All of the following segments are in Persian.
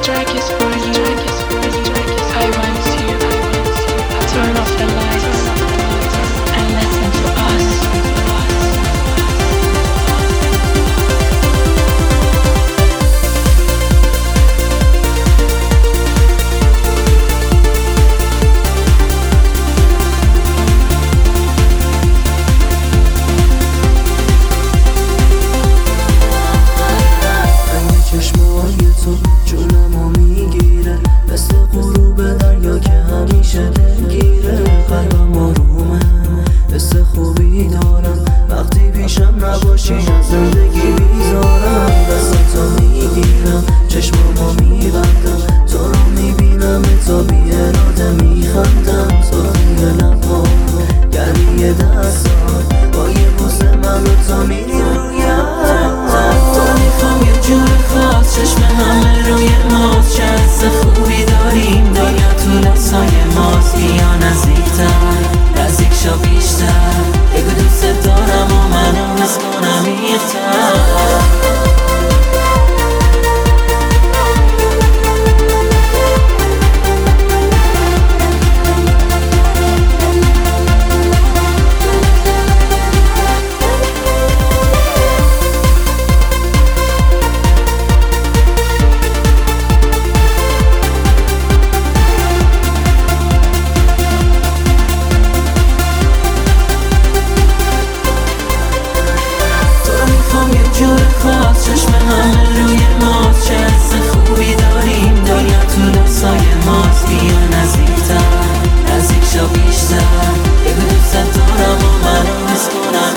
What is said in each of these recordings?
track is for you. I want you. Turn off the lights and listen to us. جونمو میگیره مثل غروب دریا که همیشه دلگیره. قلبم آرومه حس خوبی دارم وقتی پیشم نباشی از زندگی بیزارم. دستاتو میگیرم چشمامو میبندم تو رو میبینم تا بی اراده میخندم. سرخی لبها گرمی دستات با یه بوسه من رو تا میریم رویم. تو میخوام یه جور خاص چشم همه روی ماست. چه حس خوبی داریم دنیا تو دستای ماست. بیا نزدیکتر نزدیک شو بیشتر بگو دوست دارم و منو حس کنم عمیق‌تر. چشم همه روی ماست. چه حس خوبی داریم دنیا تو دستای ماست. بیا نزدیکتر نزدیک شو بیشتر بگو دوست دارم و منو حس کنم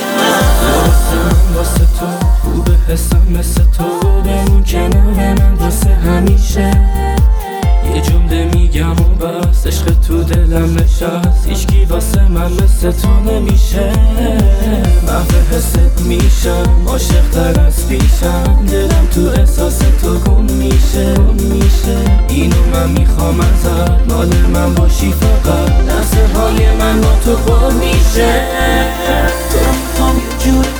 واسه تو خوبه حسم مثل تو بمون کنار من واسه همیشه. یه جمله میگم و بس عشق تو دلم نشست. هیچکی واسه من مثل تو نمیشه. محو حست میشم عاشق تر از پیشم. دلم تو احساس تو گم میشه. اینو من میخوام ازت مال من باشی فقط. لحظه حالی من با تو پر میشه. تو میخوام یه جور